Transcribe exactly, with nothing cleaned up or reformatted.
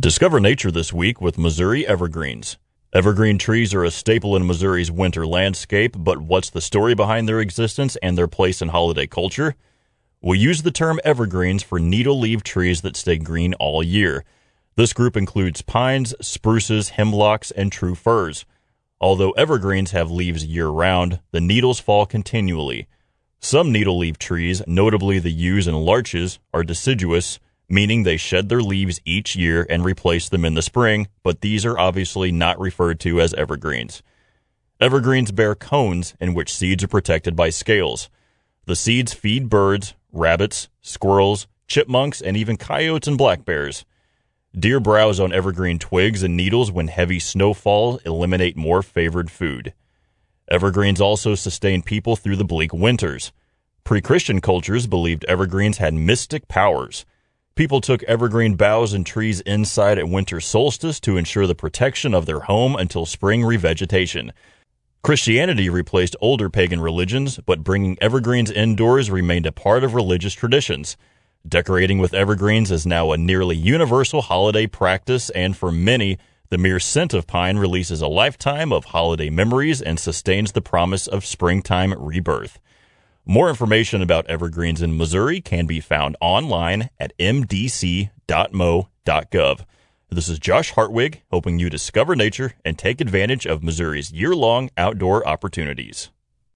Discover nature this week with Missouri evergreens. Evergreen trees are a staple in Missouri's winter landscape, but what's the story behind their existence and their place in holiday culture? We use the term evergreens for needle-leaf trees that stay green all year. This group includes pines, spruces, hemlocks, and true firs. Although evergreens have leaves year-round, the needles fall continually. Some needle-leaf trees, notably the yews and larches, are deciduous, meaning they shed their leaves each year and replace them in the spring, but these are obviously not referred to as evergreens. Evergreens bear cones in which seeds are protected by scales. The seeds feed birds, rabbits, squirrels, chipmunks, and even coyotes and black bears. Deer browse on evergreen twigs and needles when heavy snowfall eliminate more favored food. Evergreens also sustain people through the bleak winters. Pre-Christian cultures believed evergreens had mystic powers. People took evergreen boughs and trees inside at winter solstice to ensure the protection of their home until spring revegetation. Christianity replaced older pagan religions, but bringing evergreens indoors remained a part of religious traditions. Decorating with evergreens is now a nearly universal holiday practice, and for many, the mere scent of pine releases a lifetime of holiday memories and sustains the promise of springtime rebirth. More information about evergreens in Missouri can be found online at m d c dot m o dot gov. This is Josh Hartwig, helping you discover nature and take advantage of Missouri's year-long outdoor opportunities.